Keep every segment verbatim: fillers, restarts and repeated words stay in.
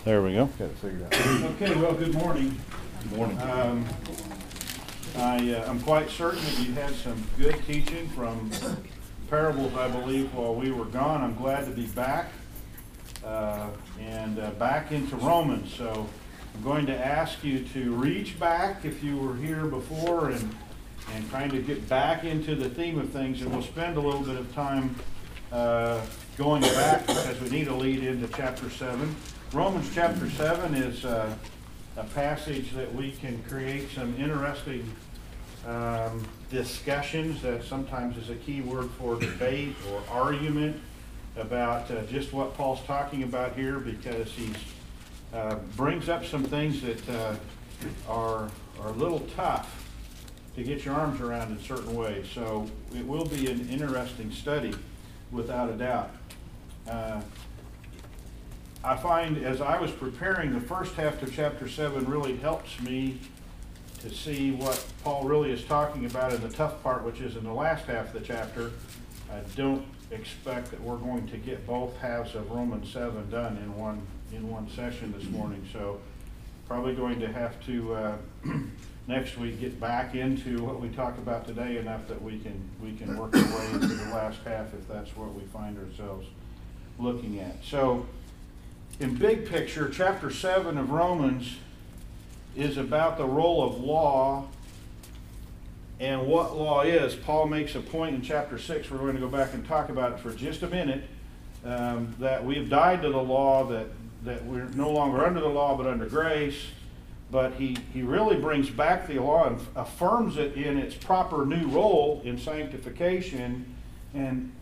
There we go. Got it figured out. Okay, well, good morning. Good morning. Um, I, uh, I'm quite certain that you had some good teaching from parables, I believe, while we were gone. I'm glad to be back uh, and uh, back into Romans. So I'm going to ask you to reach back if you were here before and, and kind of get back into the theme of things. And we'll spend a little bit of time uh, going back because we need to lead into chapter seven. Romans chapter seven is uh, a passage that we can create some interesting um, discussions. That sometimes is a key word for debate or argument about uh, just what Paul's talking about here, because he uh, brings up some things that uh, are, are a little tough to get your arms around in certain ways. So it will be an interesting study, without a doubt. Uh, I find as I was preparing, the first half of chapter seven really helps me to see what Paul really is talking about in the tough part, which is in the last half of the chapter. I don't expect that we're going to get both halves of Romans seven done in one in one session this morning. So probably going to have to uh, next week get back into what we talked about today enough that we can we can work our way into the last half if that's what we find ourselves looking at. So in big picture, chapter seven of Romans is about the role of law and what law is. Paul makes a point in chapter six, we're going to go back and talk about it for just a minute, um, that we have died to the law, that, that we're no longer under the law but under grace. But he, he really brings back the law and affirms it in its proper new role in sanctification and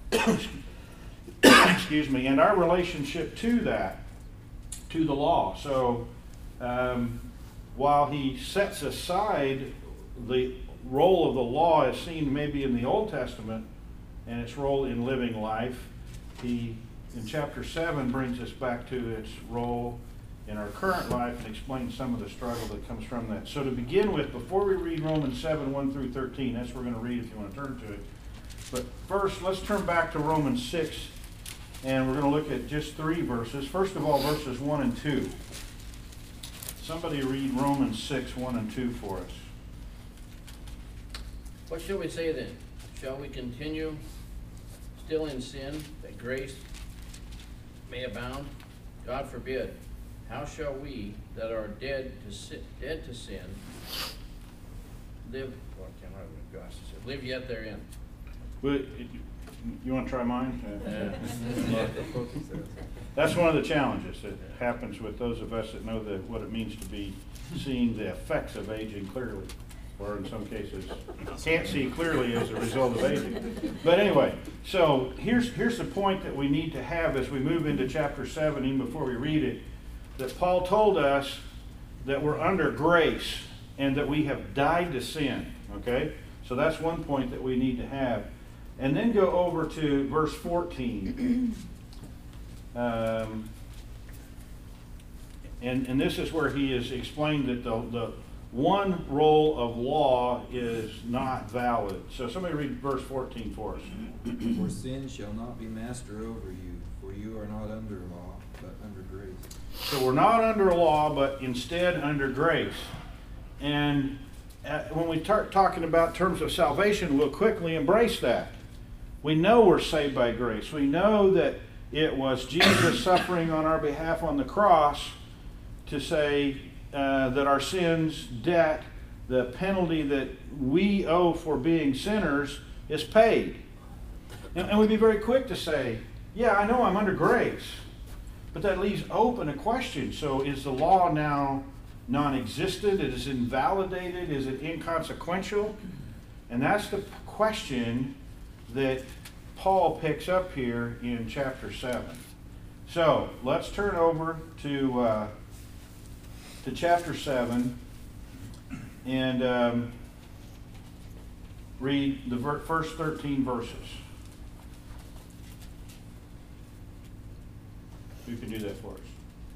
excuse me, and our relationship to that, to the law. So um, while he sets aside the role of the law as seen maybe in the Old Testament and its role in living life, he in chapter seven brings us back to its role in our current life and explains some of the struggle that comes from that. So to begin with, before we read Romans seven, one through thirteen, that's what we're going to read if you want to turn to it. But first, let's turn back to Romans six, and we're going to look at just three verses. First of all, verses one and two. Somebody read Romans six, one and two for us. What shall we say then? Shall we continue still in sin, that grace may abound? God forbid. How shall we that are dead to sin, dead to sin live? Well, I can't remember what God said. Live yet therein. But you want to try mine? Uh, That's one of the challenges that happens with those of us that know the, what it means to be seeing the effects of aging clearly, or in some cases can't see clearly as a result of aging. But anyway, so here's here's the point that we need to have as we move into chapter seven, even before we read it, that Paul told us that we're under grace and that we have died to sin. Okay? So that's one point that we need to have. And then go over to verse fourteen. Um, and, and this is where he has explained that the, the one role of law is not valid. So somebody read verse fourteen for us. For sin shall not be master over you, for you are not under law, but under grace. So we're not under law, but instead under grace. And uh, when we start talking about terms of salvation, we'll quickly embrace that. We know we're saved by grace. We know that it was Jesus suffering on our behalf on the cross to say uh, that our sins, debt, the penalty that we owe for being sinners is paid. And, and we'd be very quick to say, yeah, I know I'm under grace. But that leaves open a question. So is the law now non-existent? Is it invalidated? Is it inconsequential? And that's the question that Paul picks up here in chapter seven. So let's turn over to uh, to chapter seven and um, read the ver- first thirteen verses. Who can do that for us?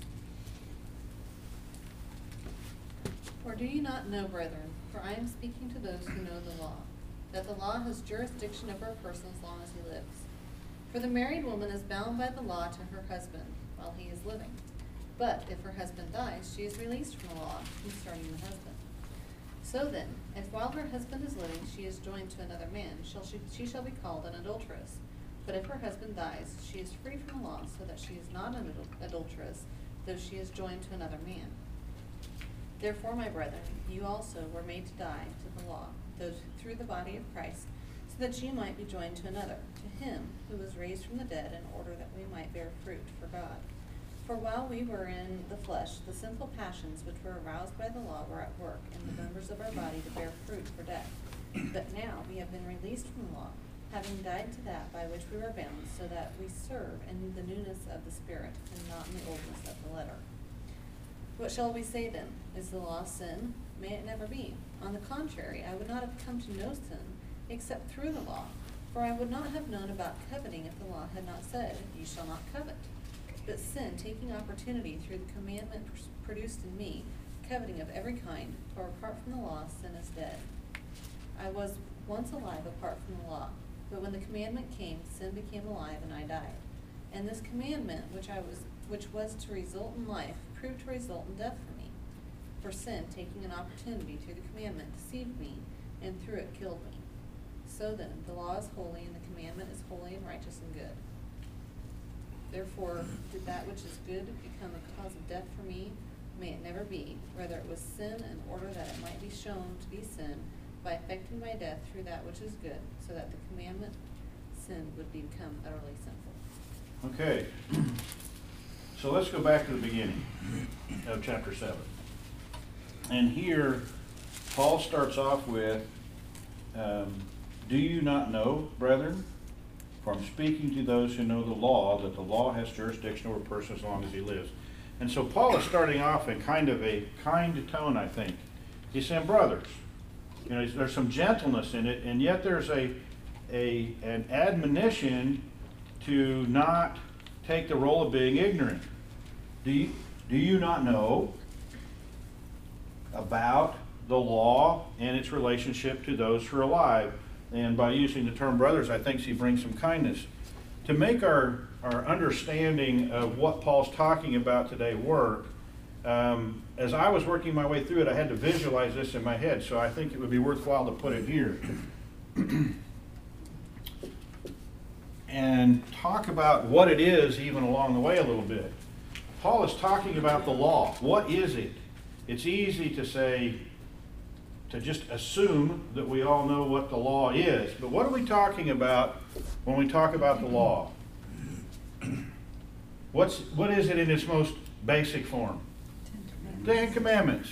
Or do you not know, brethren, for I am speaking to those who know the law, that the law has jurisdiction over a person as long as he lives. For the married woman is bound by the law to her husband while he is living. But if her husband dies, she is released from the law concerning the husband. So then, if while her husband is living she is joined to another man, shall she, she shall be called an adulteress. But if her husband dies, she is free from the law, so that she is not an adul- adulteress, though she is joined to another man. Therefore, my brethren, you also were made to die to the law, though through the body of Christ, so that you might be joined to another, to him who was raised from the dead, in order that we might bear fruit for God. For while we were in the flesh, the sinful passions which were aroused by the law were at work in the members of our body to bear fruit for death. But now we have been released from the law, having died to that by which we were bound, so that we serve in the newness of the Spirit, and not in the oldness of the letter. What shall we say then? Is the law sin? May it never be. On the contrary, I would not have come to know sin, except through the law. For I would not have known about coveting if the law had not said, you shall not covet. But sin, taking opportunity through the commandment produced in me, coveting of every kind, for apart from the law, sin is dead. I was once alive apart from the law, but when the commandment came, sin became alive, and I died. And this commandment, which I was, which was to result in life, proved to result in death for me. For sin, taking an opportunity through the commandment, deceived me, and through it killed me. So then, the law is holy, and the commandment is holy and righteous and good. Therefore, did that which is good become a cause of death for me? May it never be. Rather, it was sin in order that it might be shown to be sin by effecting my death through that which is good, so that the commandment sin would become utterly sinful. Okay. So let's go back to the beginning of chapter seven. And here, Paul starts off with, um, do you not know, brethren, from speaking to those who know the law, that the law has jurisdiction over a person as long as he lives. And so Paul is starting off in kind of a kind tone, I think. He's saying, brothers, you know, there's some gentleness in it, and yet there's a, a an admonition to not take the role of being ignorant. Do you, do you not know about the law and its relationship to those who are alive? And by using the term brothers, I think he brings some kindness. To make our, our understanding of what Paul's talking about today work, um, as I was working my way through it, I had to visualize this in my head, so I think it would be worthwhile to put it here. And talk about what it is even along the way a little bit. Paul is talking about the law. What is it? It's easy to say, to just assume that we all know what the law is. But what are we talking about when we talk about the law? What's, what is it in its most basic form? Ten Commandments.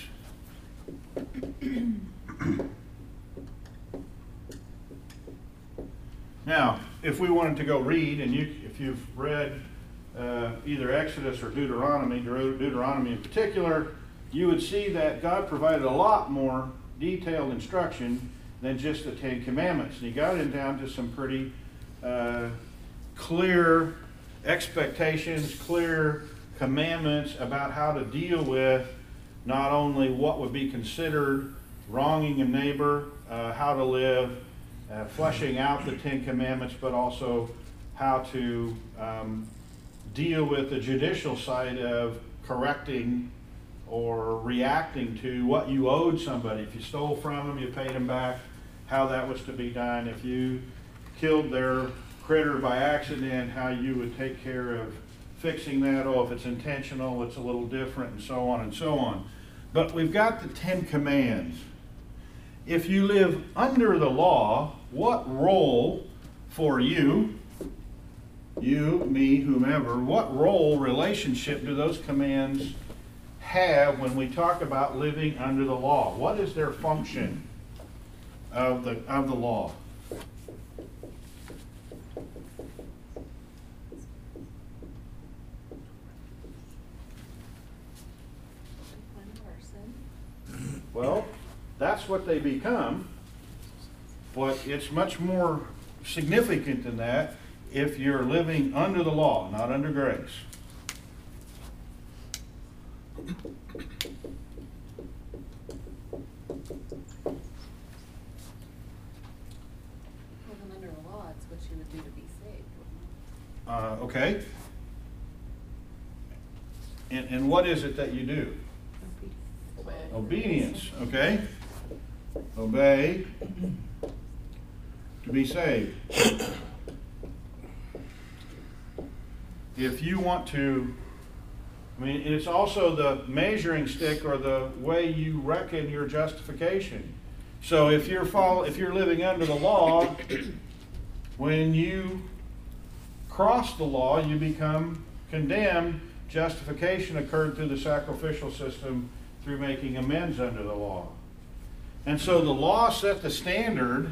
Now, if we wanted to go read, and you, if you've read uh, either Exodus or Deuteronomy, Deut- Deuteronomy in particular, you would see that God provided a lot more detailed instruction than just the Ten Commandments. And he got it down to some pretty uh, clear expectations, clear commandments about how to deal with not only what would be considered wronging a neighbor, uh, how to live, uh, fleshing out the Ten Commandments, but also how to um, deal with the judicial side of correcting or reacting to what you owed somebody. If you stole from them, you paid them back, how that was to be done. If you killed their critter by accident, how you would take care of fixing that. Oh, if it's intentional, it's a little different, and so on and so on. But we've got the Ten Commands. If you live under the law, what role for you, you, me, whomever, what role, relationship do those commands have when we talk about living under the law? What is their function of the of the law? Well, that's what they become, but it's much more significant than that if you're living under the law, not under grace. Living under the law, it's what you would do to be saved, wouldn't Uh, okay. And, and what is it that you do? Obey. Obedience, okay? Obey to be saved. If you want to, I mean, it's also the measuring stick or the way you reckon your justification. So if you're follow, if you're living under the law, when you cross the law, you become condemned. Justification occurred through the sacrificial system through making amends under the law. And so the law set the standard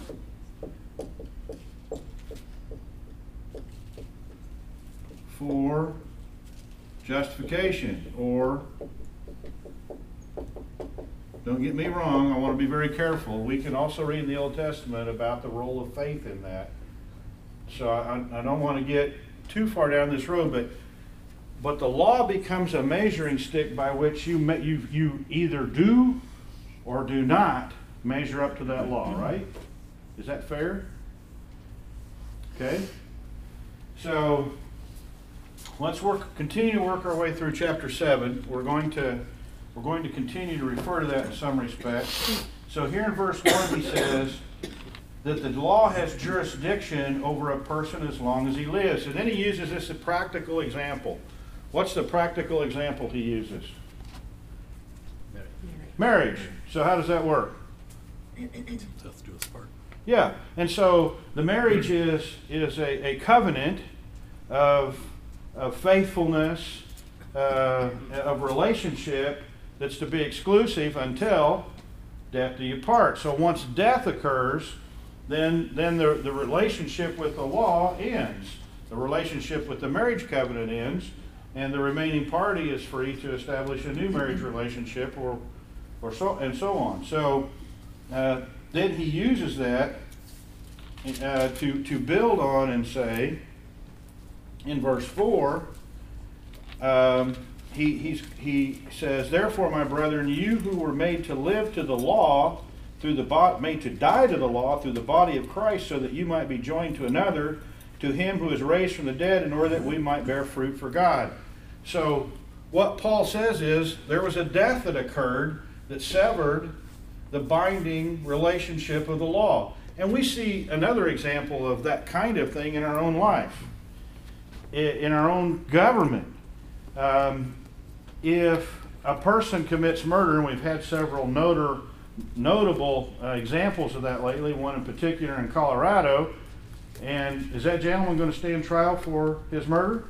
for justification, or, don't get me wrong, I want to be very careful. We can also read in the Old Testament about the role of faith in that. So I, I don't want to get too far down this road, but but the law becomes a measuring stick by which you you you either do or do not measure up to that law, right? Is that fair? Okay. So let's work continue to work our way through chapter seven. We're going to we're going to continue to refer to that in some respects. So here in verse one he says that the law has jurisdiction over a person as long as he lives. And then he uses this as a practical example. What's the practical example he uses? Marriage. Marriage. So how does that work? Death do us part. Yeah, and so the marriage is is a, a covenant of, of faithfulness, uh, of relationship that's to be exclusive until death do you part. So once death occurs, then then the, the relationship with the law ends. The relationship with the marriage covenant ends, and the remaining party is free to establish a new marriage relationship, or or so and so on. So uh, then he uses that uh, to to build on and say in verse four. Um, he he's, he says, "Therefore, my brethren, you who were made to live to the law, through the bo- made to die to the law through the body of Christ, so that you might be joined to another, to him who is raised from the dead, in order that we might bear fruit for God." So what Paul says is there was a death that occurred that severed the binding relationship of the law. And we see another example of that kind of thing in our own life, in our own government. Um, if a person commits murder, and we've had several notor, notable uh, examples of that lately, one in particular in Colorado, and is that gentleman going to stand trial for his murder?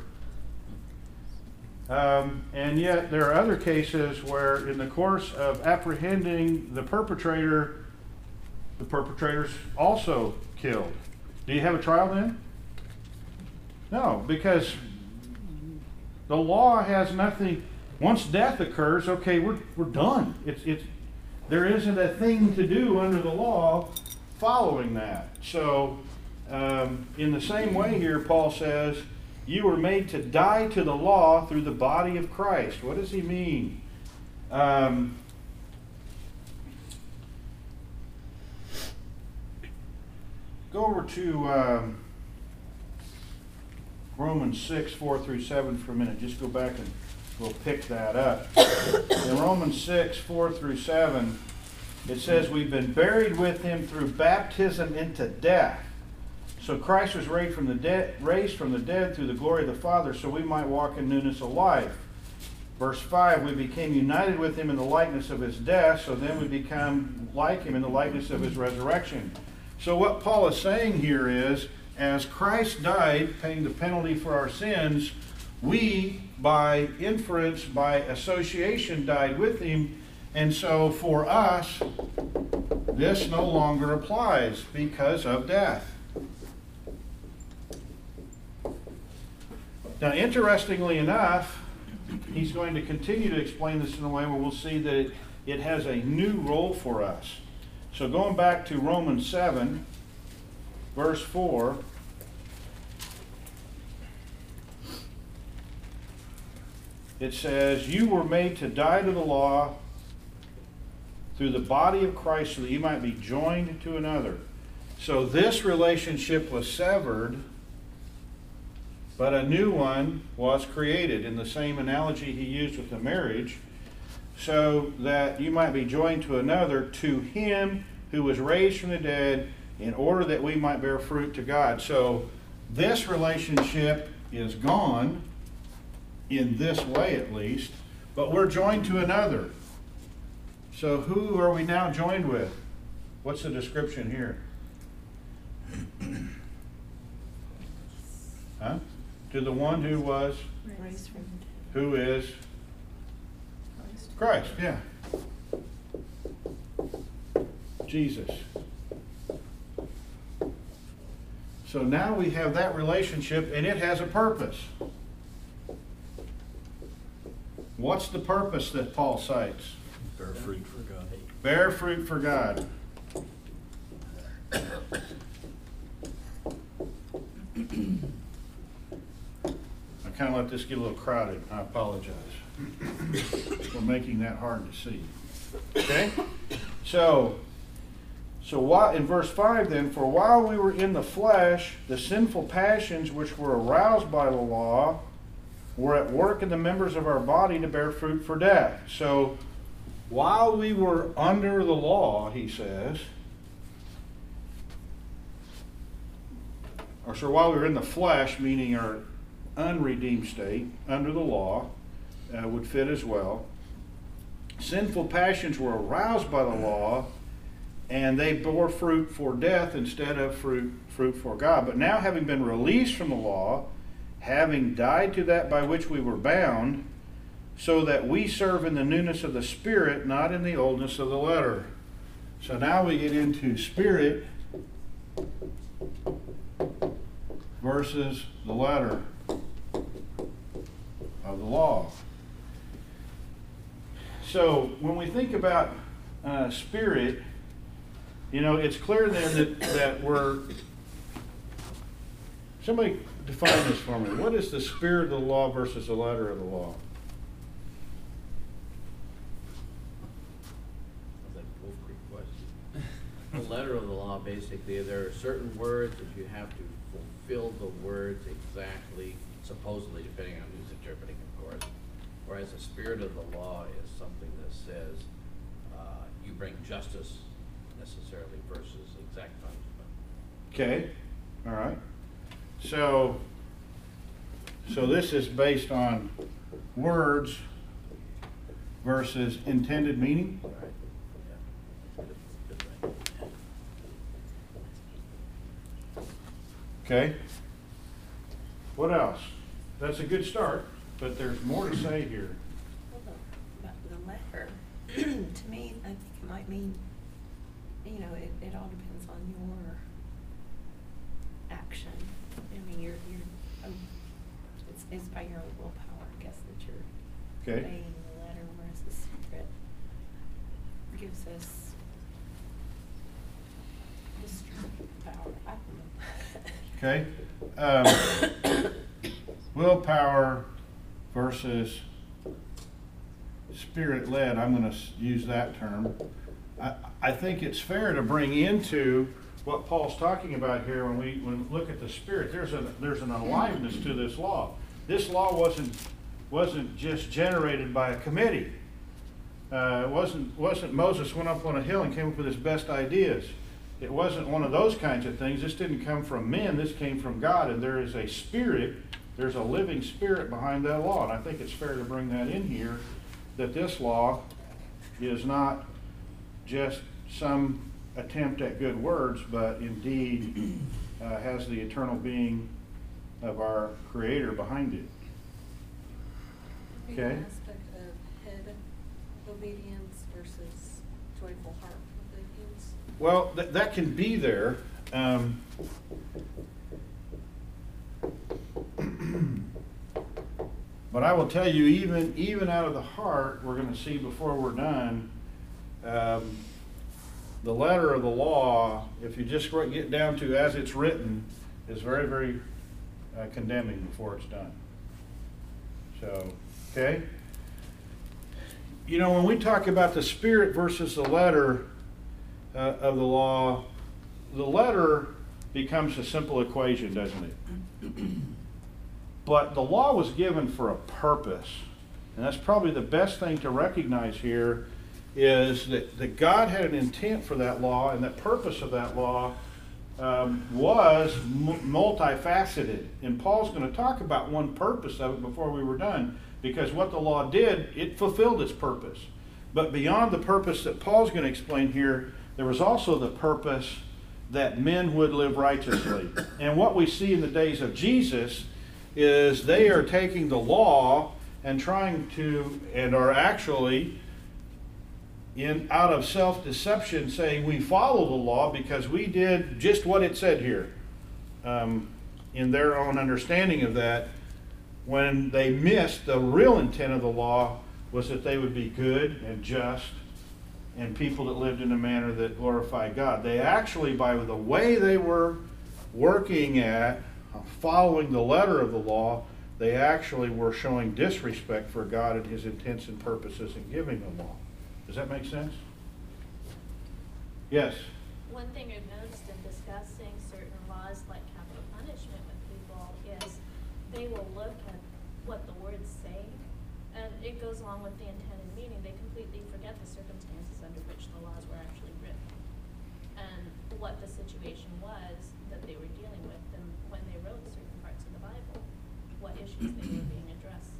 Um, and yet there are other cases where in the course of apprehending the perpetrator, the perpetrator's also killed. Do you have a trial then? No, because the law has nothing. Once death occurs, okay, we're we're done. It's it's there isn't a thing to do under the law following that. So um, in the same way here, Paul says, you were made to die to the law through the body of Christ. What does he mean? Um, go over to um, Romans six, four through seven for a minute. Just go back and we'll pick that up. In Romans six, four through seven, it says, we've been buried with him through baptism into death. So Christ was raised from the dead, raised from the dead through the glory of the Father, so we might walk in newness of life. Verse five, we became united with him in the likeness of his death, so then we become like him in the likeness of his resurrection. So what Paul is saying here is, as Christ died, paying the penalty for our sins, we, by inference, by association, died with him. And so for us, this no longer applies because of death. Now, interestingly enough, he's going to continue to explain this in a way where we'll see that it, it has a new role for us. So going back to Romans seven, verse four, it says, you were made to die to the law through the body of Christ so that you might be joined to another. So this relationship was severed but a new one was created, in the same analogy he used with the marriage, so that you might be joined to another, to him who was raised from the dead, in order that we might bear fruit to God. So this relationship is gone, in this way at least, but we're joined to another. So who are we now joined with? What's the description here? Huh? To the one who was, Raised from the dead. who is Christ, yeah. Jesus. So now we have that relationship, and it has a purpose. What's the purpose that Paul cites? Bear fruit for God. Bear fruit for God. I kind of let this get a little crowded. I apologize for making that hard to see. Okay? So, so why, in verse five then, for while we were in the flesh, the sinful passions which were aroused by the law were at work in the members of our body to bear fruit for death. So, while we were under the law, he says, or so while we were in the flesh, meaning our unredeemed state, under the law, uh, would fit as well. Sinful passions were aroused by the law, and they bore fruit for death instead of fruit, fruit for God. But now, having been released from the law, having died to that by which we were bound, so that we serve in the newness of the Spirit, not in the oldness of the letter. So now we get into Spirit versus the letter of the law. So when we think about uh, Spirit, you know, it's clear then that, that we're... Somebody define this for me. What is the Spirit of the law versus the letter of the law? The letter of the law, basically, there are certain words that you have to fulfill the words exactly, supposedly, depending on who's interpreting, of course. Whereas the spirit of the law is something that says uh, you bring justice necessarily versus exact punishment. Okay, all right. So, so this is based on words versus intended meaning? Right? Yeah. Good, good thing. Okay. What else? That's a good start, but there's more to say here. Well, the, the the letter, to me, I think it might mean, you know, it, it all depends on your action. I mean, you're, you're, oh, it's, it's by your own willpower, I guess, that you're Okay. obeying the letter, whereas the Spirit gives us the strength, power, I don't know. Okay. Um, willpower versus spirit-led. I'm going to use that term. I, I think it's fair to bring into what Paul's talking about here when we when we look at the Spirit. There's a there's an aliveness to this law. This law wasn't wasn't just generated by a committee. Uh, it wasn't wasn't Moses went up on a hill and came up with his best ideas. It wasn't one of those kinds of things. This didn't come from men. This came from God. And there is a spirit, there's a living spirit behind that law. And I think it's fair to bring that in here, that this law is not just some attempt at good words, but indeed uh, has the eternal being of our Creator behind it. Maybe Okay. an aspect of head obedience versus joyful heart obedience. Well, th- that can be there. Um, but I will tell you, even even out of the heart, we're going to see before we're done, um, the letter of the law, if you just get down to as it's written, is very, very uh, condemning before it's done. So, okay? You know, when we talk about the Spirit versus the letter, Uh, of the law, the letter becomes a simple equation, doesn't it? But the law was given for a purpose. And that's probably the best thing to recognize here, is that, that God had an intent for that law, and the purpose of that law um, was m- multifaceted. And Paul's going to talk about one purpose of it before we were done, because what the law did, it fulfilled its purpose. But beyond the purpose that Paul's going to explain here, there was also the purpose that men would live righteously. And what we see in the days of Jesus is they are taking the law and trying to, and are actually, in out of self-deception, saying we follow the law because we did just what it said here. Um, in their own understanding of that, when they missed the real intent of the law was that they would be good and just and people that lived in a manner that glorified God. They actually, by the way they were working at, following the letter of the law, they actually were showing disrespect for God and His intents and purposes in giving the law. Does that make sense? Yes? One thing I've noticed in discussing certain laws like capital punishment with people is they will look at what the words say, and it goes along with the intended meaning. They completely forget the circumstances under which the laws were actually written and what the situation was that they were dealing with, and when they wrote certain parts of the Bible, what issues they were being addressed.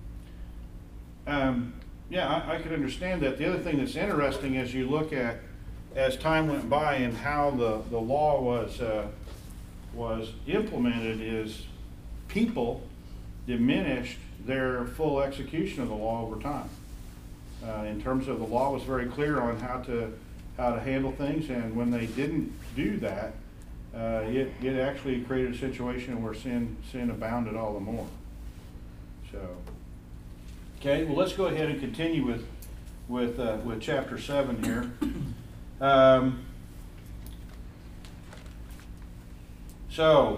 Um, yeah, I, I could understand that. The other thing that's interesting as you look at, as time went by and how the, the law was, uh, was implemented, is people diminished their full execution of the law over time. Uh, in terms of the law was very clear on how to how to handle things, and when they didn't do that, uh, it, it actually created a situation where sin sin abounded all the more. So, okay, well, let's go ahead and continue with with uh, with chapter seven here. Um, so,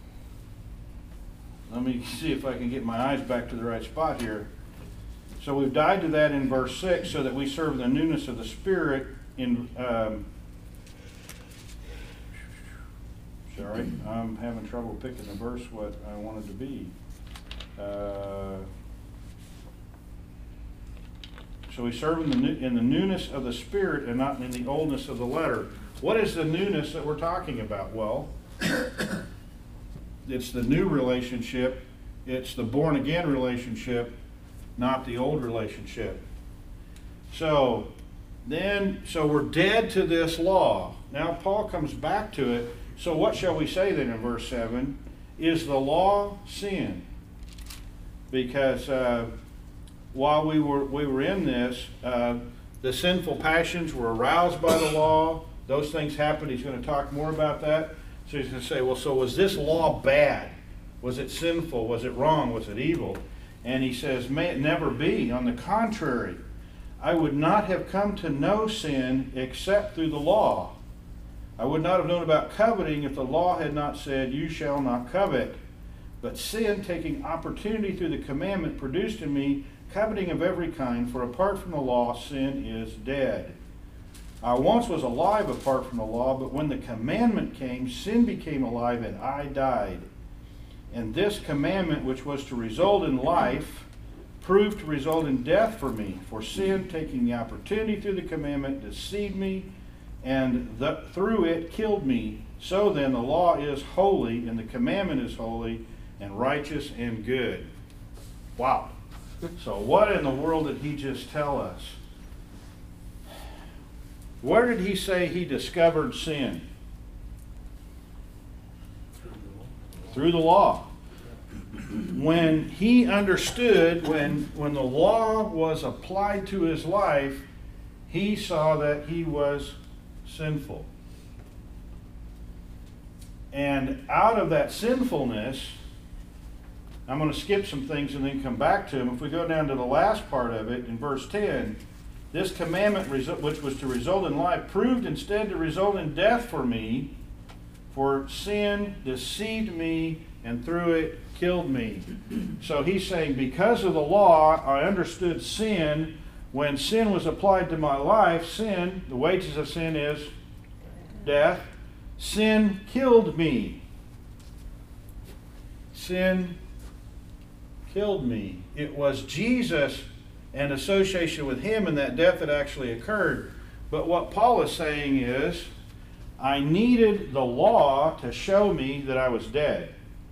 let me see if I can get my eyes back to the right spot here. So we've died to that in verse six, so that we serve the newness of the Spirit in, um, sorry, I'm having trouble picking the verse what I wanted to be. Uh, so we serve in the, new, in the newness of the Spirit and not in the oldness of the letter. What is the newness that we're talking about? Well, it's the new relationship. It's the born-again relationship, not the old relationship. So then, so we're dead to this law. Now Paul comes back to it. So what shall we say then in verse seven? Is the law sin? Because uh, while we were we were in this, uh, the sinful passions were aroused by the law. Those things happened. He's going to talk more about that. So he's going to say, well, so was this law bad? Was it sinful? Was it wrong? Was it evil? And he says, may it never be. On the contrary, I would not have come to know sin except through the law. I would not have known about coveting if the law had not said, you shall not covet. But sin, taking opportunity through the commandment, produced in me coveting of every kind, for apart from the law, sin is dead. I once was alive apart from the law, but when the commandment came, sin became alive and I died. And this commandment, which was to result in life, proved to result in death for me. For sin, taking the opportunity through the commandment, deceived me, and the, through it killed me. So then the law is holy, and the commandment is holy, and righteous and good. Wow. So what in the world did he just tell us? Where did he say he discovered sin? Through the law. When he understood, when, when the law was applied to his life, he saw that he was sinful. And out of that sinfulness, I'm going to skip some things and then come back to them. If we go down to the last part of it, in verse ten, this commandment, which was to result in life, proved instead to result in death for me. For sin deceived me, and through it killed me. So he's saying, because of the law, I understood sin. When sin was applied to my life, sin, the wages of sin is death. Sin killed me. Sin killed me. It was Jesus and association with him and that death that actually occurred. But what Paul is saying is, I needed the law to show me that I was dead.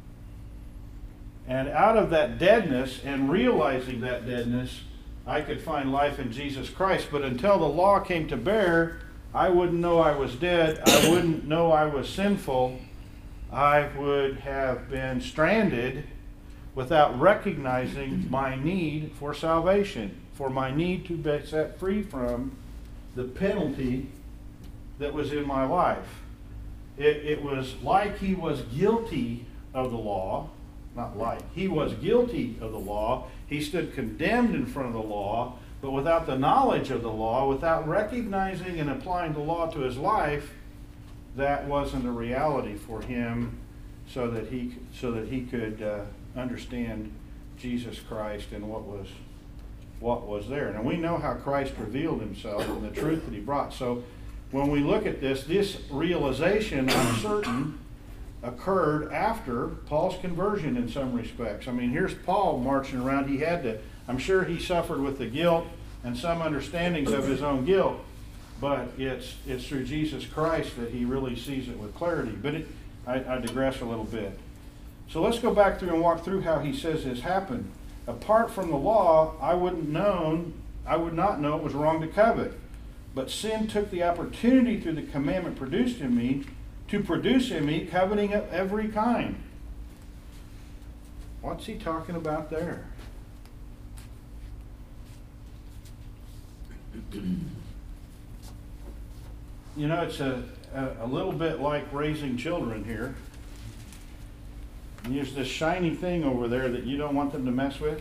And out of that deadness and realizing that deadness, I could find life in Jesus Christ. But until the law came to bear, I wouldn't know I was dead. I wouldn't know I was sinful. I would have been stranded without recognizing my need for salvation, for my need to be set free from the penalty that was in my life. It, it was like he was guilty of the law, not like, he was guilty of the law. He stood condemned in front of the law, but without the knowledge of the law, without recognizing and applying the law to his life, that wasn't a reality for him, so that he so that he could uh, understand Jesus Christ and what was what was there. And we know how Christ revealed himself and the truth that he brought. So when we look at this, this realization, I'm certain, occurred after Paul's conversion in some respects. I mean, here's Paul marching around. He had to, I'm sure he suffered with the guilt and some understandings of his own guilt, but it's it's through Jesus Christ that he really sees it with clarity. But it, I, I digress a little bit. So let's go back through and walk through how he says this happened. Apart from the law, I wouldn't known, I would not know it was wrong to covet. But sin took the opportunity through the commandment produced in me to produce in me coveting of every kind. What's he talking about there? You know, it's a, a, a little bit like raising children here. And there's this shiny thing over there that you don't want them to mess with.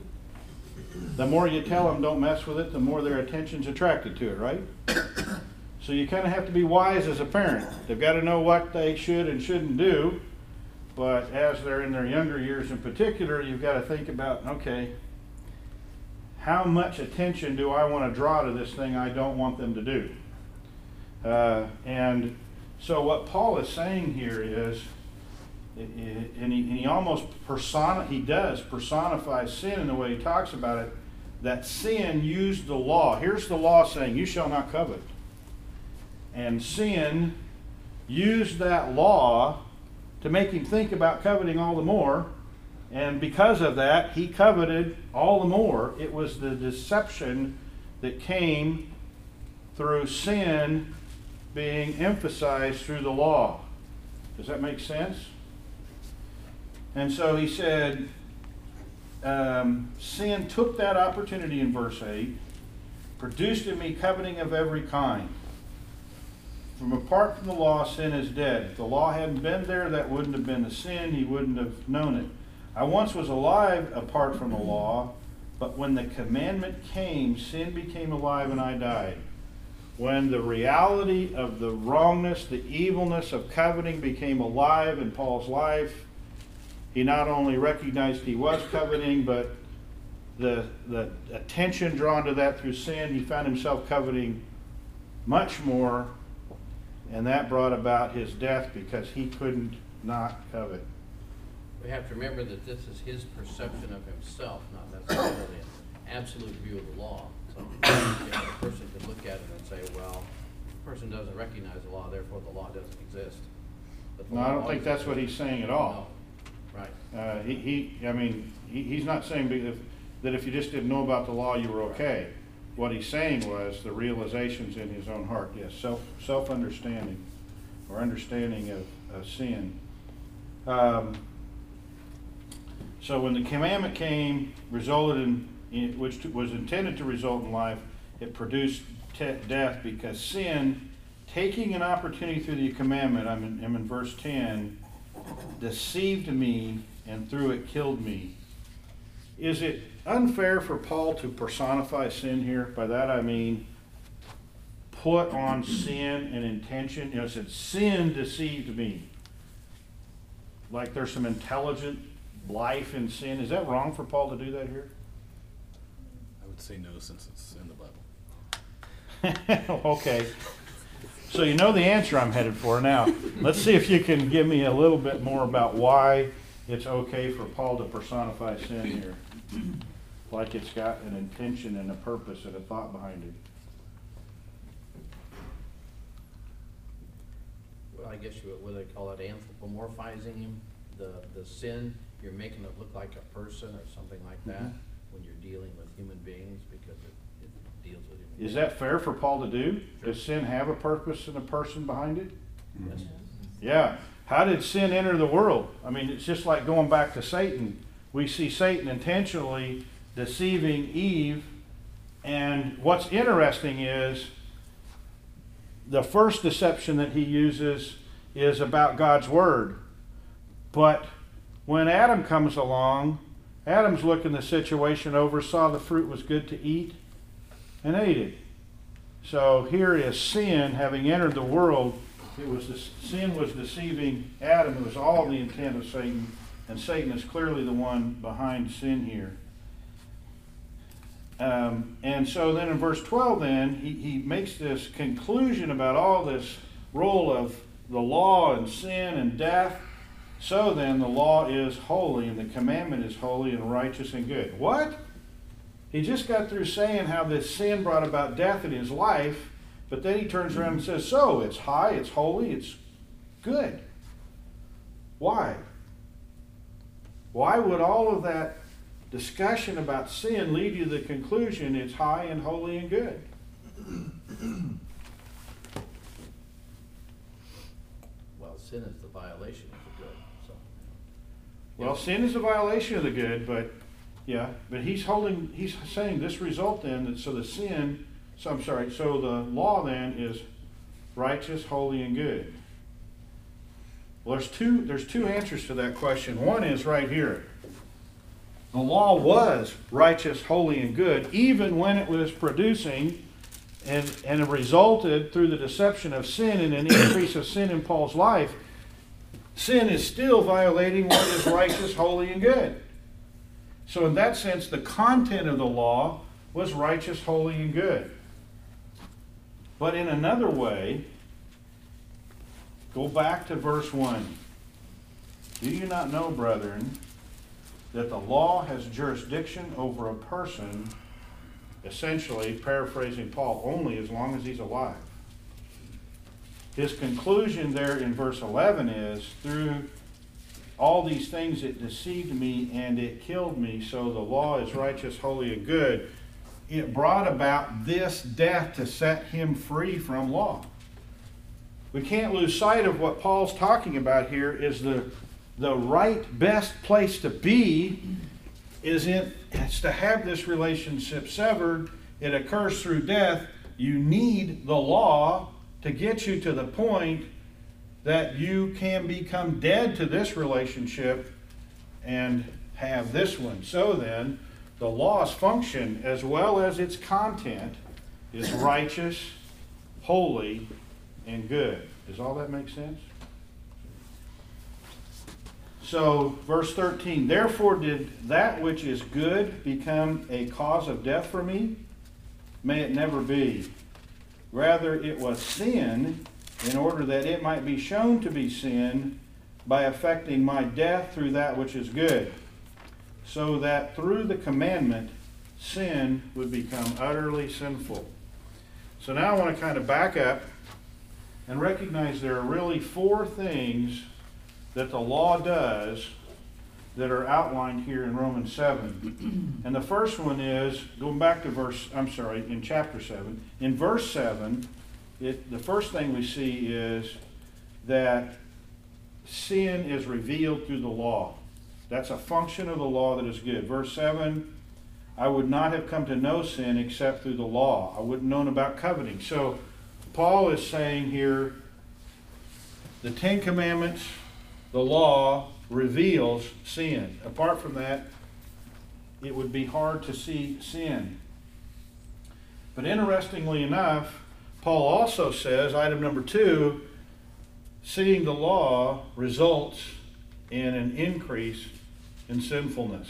The more you tell them don't mess with it, the more their attention's attracted to it, right? So you kind of have to be wise as a parent. They've got to know what they should and shouldn't do. But as they're in their younger years in particular, you've got to think about, okay, how much attention do I want to draw to this thing I don't want them to do? Uh, and so what Paul is saying here is, it, it, and, he, and he almost persona, he does personify sin in the way he talks about it, that sin used the law. Here's the law saying, you shall not covet. And sin used that law to make him think about coveting all the more. And because of that, he coveted all the more. It was the deception that came through sin being emphasized through the law. Does that make sense? And so he said, um, sin took that opportunity in verse eight, produced in me coveting of every kind. From apart from the law, sin is dead. If the law hadn't been there, that wouldn't have been a sin. He wouldn't have known it. I once was alive apart from the law, but when the commandment came, sin became alive and I died. When the reality of the wrongness, the evilness of coveting became alive in Paul's life, he not only recognized he was coveting, but the, the attention drawn to that through sin, he found himself coveting much more, and that brought about his death because he couldn't not covet. We have to remember that this is his perception of himself, not necessarily an absolute view of the law. So you know, a person could look at it and say, well, the person doesn't recognize the law, therefore the law doesn't exist. But the No, I law don't think that's what exists. he's saying at all. No. Right. Uh, he, he, I mean, he, he's not saying if, that if you just didn't know about the law, you were okay. What he's saying was the realizations in his own heart. Yes, self, self-understanding or understanding of, of sin. Um, so when the commandment came, resulted in, in, which was intended to result in life, it produced te- death because sin, taking an opportunity through the commandment, I'm in, I'm in verse ten, deceived me and through it killed me. Is it unfair for Paul to personify sin here? By that I mean put on sin and intention. You know, it said sin deceived me. Like there's some intelligent life in sin. Is that wrong for Paul to do that here? I would say no, since it's in the Bible. Okay. So you know the answer I'm headed for now. Let's see if you can give me a little bit more about why it's okay for Paul to personify sin here. Like it's got an intention and a purpose and a thought behind it. Well, I guess you, would- what do they call it, anthropomorphizing him? The, the sin, you're making it look like a person or something like that Mhm. when you're dealing with human beings because it, it deals with human beings. Is that fair for Paul to do? Does sin have a purpose and a person behind it? Yes. Yeah. How did sin enter the world? I mean, it's just like going back to Satan. We see Satan intentionally deceiving Eve. And what's interesting is the first deception that he uses is about God's word. But when Adam comes along, Adam's looking the situation over, saw the fruit was good to eat, and ate it. So here is sin having entered the world. It was the, sin was deceiving Adam. It was all the intent of Satan, and Satan is clearly the one behind sin here. Um, and so then in verse twelve, then he, he makes this conclusion about all this role of the law and sin and death. So then the law is holy, and the commandment is holy and righteous and good. What? He just got through saying how this sin brought about death in his life. But then he turns around and says, so, it's high, it's holy, it's good. Why? Why would all of that discussion about sin lead you to the conclusion it's high and holy and good? Well, sin is the violation of the good, so. Well, sin is a violation of the good, but, yeah, but he's holding, he's saying this result then, that so the sin... So I'm sorry, so the law then is righteous, holy, and good. Well, there's two, there's two answers to that question. One is right here. The law was righteous, holy, and good, even when it was producing and, and it resulted through the deception of sin and an increase of sin in Paul's life. Sin is still violating what is righteous, holy, and good. So in that sense, the content of the law was righteous, holy, and good. But in another way, go back to verse one. Do you not know, brethren, that the law has jurisdiction over a person, essentially, paraphrasing Paul, only as long as he's alive? His conclusion there in verse eleven is, through all these things it deceived me and it killed me, so the law is righteous, holy, and good. It brought about this death to set him free from law. We can't lose sight of what Paul's talking about here is the, the right, best place to be is in, it's to have this relationship severed. It occurs through death. You need the law to get you to the point that you can become dead to this relationship and have this one. So then, the law's function, as well as its content, is righteous, holy, and good. Does all that make sense? So, verse thirteen, therefore did that which is good become a cause of death for me? May it never be. Rather, it was sin, in order that it might be shown to be sin by effecting my death through that which is good, so that through the commandment, sin would become utterly sinful. So now I want to kind of back up and recognize there are really four things that the law does that are outlined here in Romans seven. And the first one is, going back to verse, I'm sorry, in chapter seven. In verse seven, it, the first thing we see is that sin is revealed through the law. That's a function of the law that is good. Verse seven, I would not have come to know sin except through the law. I wouldn't have known about coveting. So Paul is saying here, the Ten Commandments, the law, reveals sin. Apart from that, it would be hard to see sin. But interestingly enough, Paul also says, item number two, seeing the law results in an increase in sinfulness.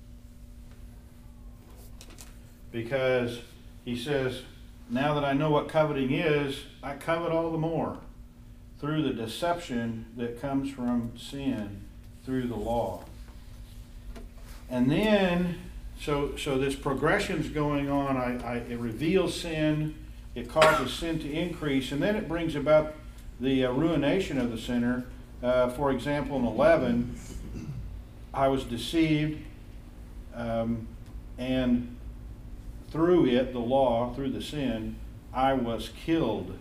Because he says, now that I know what coveting is, I covet all the more through the deception that comes from sin through the law. And then, so so this progression's going on. I, I, it reveals sin. It causes sin to increase. And then it brings about the uh, ruination of the sinner. Uh, for example, in eleven, I was deceived, um, and through it, the law, through the sin, I was killed.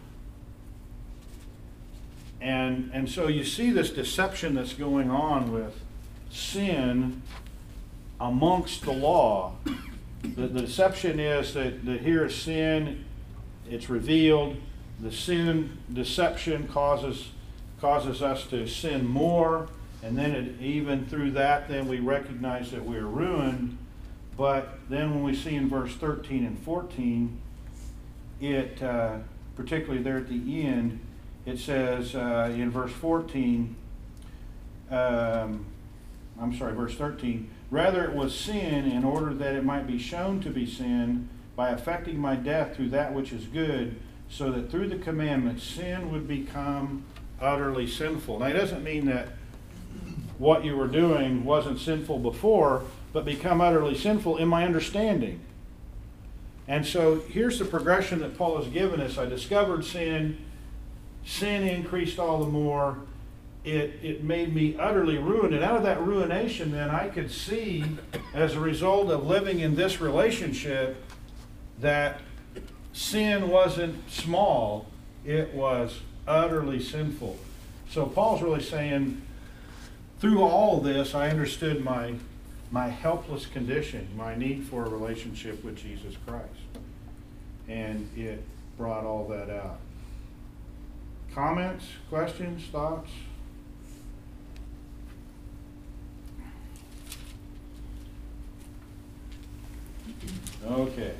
And, and so you see this deception that's going on with sin amongst the law. The, the deception is that, that here is sin, it's revealed. The sin deception causes causes us to sin more, and then it, even through that, then we recognize that we're ruined. But then when we see in verse thirteen and fourteen, it uh, particularly there at the end, it says uh, in verse fourteen, um, I'm sorry, verse thirteen, rather it was sin in order that it might be shown to be sin by affecting my death through that which is good, so that through the commandment sin would become utterly sinful. Now, it doesn't mean that what you were doing wasn't sinful before, but become utterly sinful in my understanding. And so here's the progression that Paul has given us. I discovered sin. Sin increased all the more. It, it made me utterly ruined. And out of that ruination, then, I could see, as a result of living in this relationship, that sin wasn't small. It was utterly sinful. So Paul's really saying, through all of this, I understood my, my helpless condition, my need for a relationship with Jesus Christ. And it brought all that out. Comments, questions, thoughts? Okay.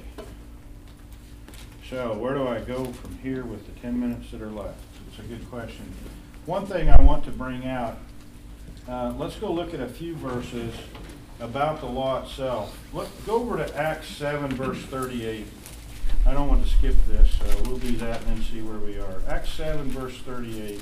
So where do I go from here with the ten minutes that are left? It's a good question. One thing I want to bring out, uh, let's go look at a few verses about the law itself. Let's go over to Acts seven, verse thirty-eight. I don't want to skip this, so we'll do that and then see where we are. Acts seven, verse thirty-eight.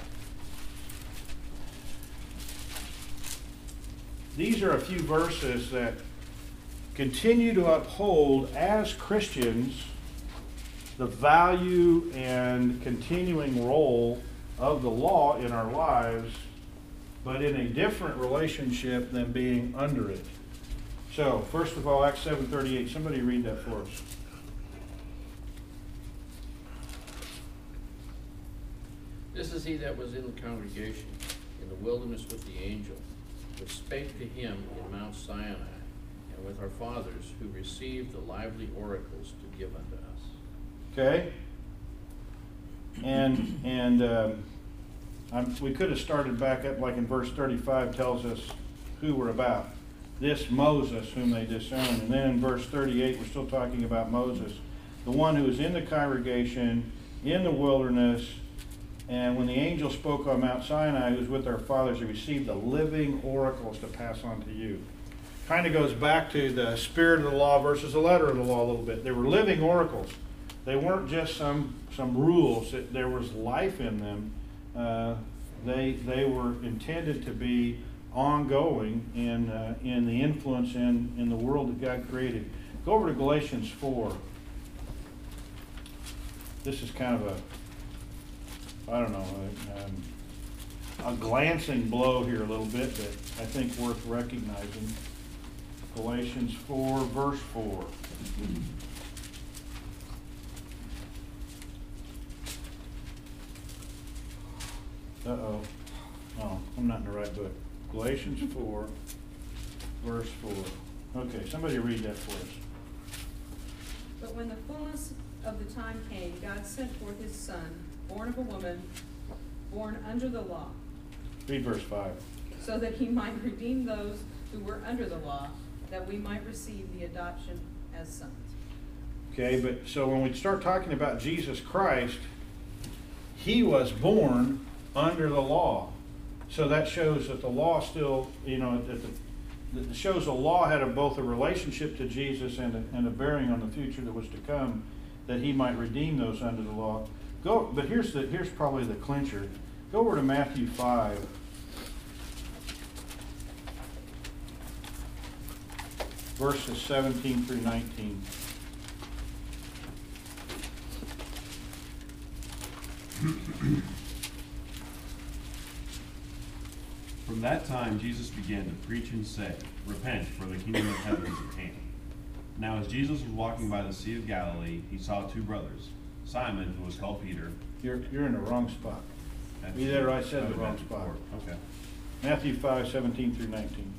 These are a few verses that continue to uphold, as Christians, the value and continuing role of the law in our lives, but in a different relationship than being under it. So, first of all, Acts seven thirty-eight. Somebody read that for us. This is he that was in the congregation in the wilderness with the angel, which spake to him in Mount Sinai, and with our fathers, who received the lively oracles to give unto us. Okay? And and um, I'm, we could have started back up, like in verse thirty-five tells us who we're about. This Moses whom they disowned. And then in verse thirty-eight, we're still talking about Moses, the one who was in the congregation, in the wilderness, and when the angel spoke on Mount Sinai, who was with our fathers, he received the living oracles to pass on to you. Kind of goes back to the spirit of the law versus the letter of the law a little bit. They were living oracles. They weren't just some some rules. It, there was life in them. Uh, they they were intended to be ongoing in uh, in the influence in in the world that God created. Go over to Galatians four. This is kind of a I don't know a, um, a glancing blow here a little bit, but I think worth recognizing. Galatians four, verse four. Uh-oh. Oh, I'm not in the right book. Galatians four, verse four. Okay, somebody read that for us. But when the fullness of the time came, God sent forth his Son, born of a woman, born under the law. Read verse five. So that he might redeem those who were under the law, that we might receive the adoption as sons. Okay, but so when we start talking about Jesus Christ, he was born under the law. So that shows that the law still, you know, that the, that shows the law had a, both a relationship to Jesus and a, and a bearing on the future that was to come, that he might redeem those under the law. Go, but here's the here's probably the clincher. Go over to Matthew five. verses seventeen through nineteen. From that time Jesus began to preach and say, Repent, for the kingdom of heaven is at hand. Now as Jesus was walking by the Sea of Galilee, he saw two brothers, Simon, who was called Peter. You're, you're in the wrong spot. That's- You there, I said the okay, wrong spot. Okay. Matthew five, seventeen through nineteen.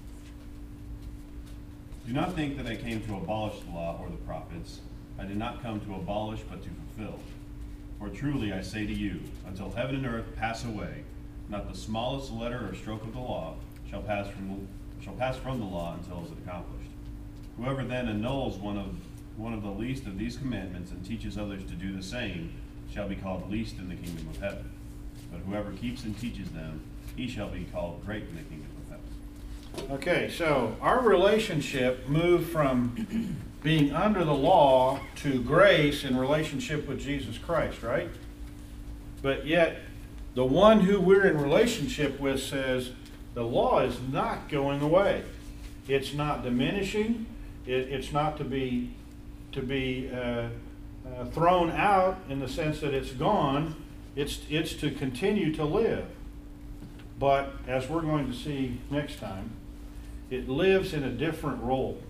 Do not think that I came to abolish the law or the prophets. I did not come to abolish, but to fulfill. For truly I say to you, until heaven and earth pass away, not the smallest letter or stroke of the law shall pass from shall pass from the law until it is accomplished. Whoever then annuls one of one of the least of these commandments and teaches others to do the same shall be called least in the kingdom of heaven. But whoever keeps and teaches them, he shall be called great in the kingdom of heaven. Okay, so our relationship moved from being under the law to grace in relationship with Jesus Christ, right? But yet, the one who we're in relationship with says the law is not going away. It's not diminishing. It, it's not to be to be uh, uh, thrown out in the sense that it's gone. It's it's to continue to live. But as we're going to see next time, it lives in a different role.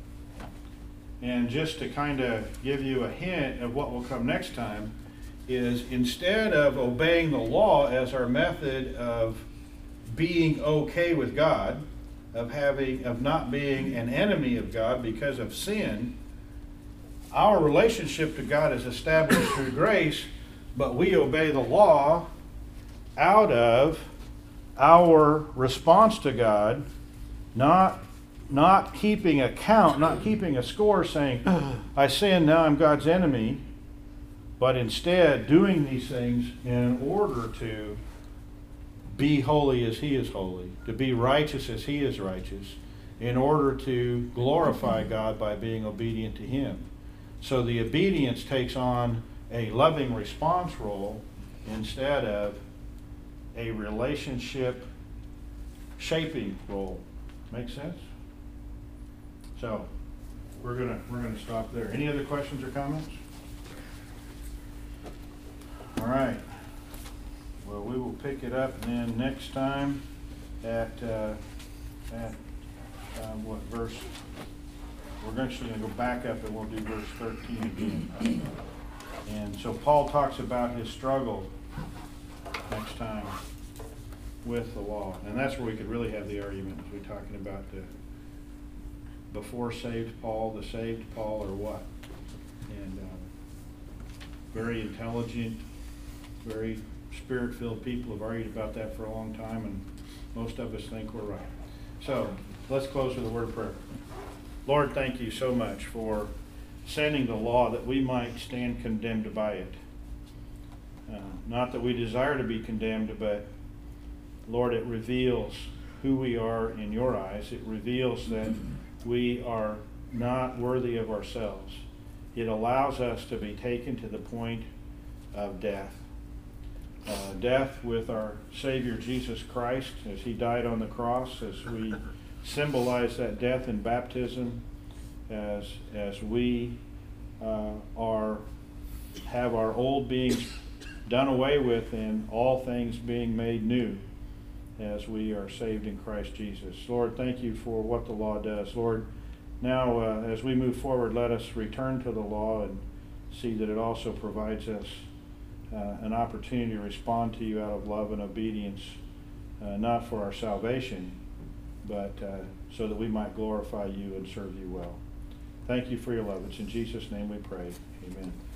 And just to kind of give you a hint of what will come next time, is instead of obeying the law as our method of being okay with God, of having of not being an enemy of God because of sin, our relationship to God is established through grace, but we obey the law out of our response to God, not not keeping account, not keeping a score saying, I sin, now I'm God's enemy, but instead doing these things in order to be holy as he is holy, to be righteous as he is righteous, in order to glorify God by being obedient to him. So the obedience takes on a loving response role instead of a relationship shaping role. Make sense? So we're gonna we're gonna stop there. Any other questions or comments? All right. Well, we will pick it up then next time at uh, at um, what verse? We're actually going to go back up and we'll do verse thirteen again. And so Paul talks about his struggle next time with the law, and that's where we could really have the argument. Is we talking about the before saved Paul, the saved Paul, or what? And uh, very intelligent, very spirit-filled people have argued about that for a long time, and most of us think we're right. So let's close with a word of prayer. Lord, thank you so much for sending the law that we might stand condemned by it. Uh, not that we desire to be condemned, but Lord, it reveals who we are in your eyes. It reveals that we are not worthy of ourselves. It allows us to be taken to the point of death. Uh, death with our Savior Jesus Christ as he died on the cross, as we symbolize that death in baptism, as as we uh, are have our old beings done away with and all things being made new as we are saved in Christ Jesus. Lord, thank you for what the law does. Lord, now uh, as we move forward, let us return to the law and see that it also provides us uh, an opportunity to respond to you out of love and obedience, uh, not for our salvation, but uh, so that we might glorify you and serve you well. Thank you for your love. It's in Jesus' name we pray. Amen.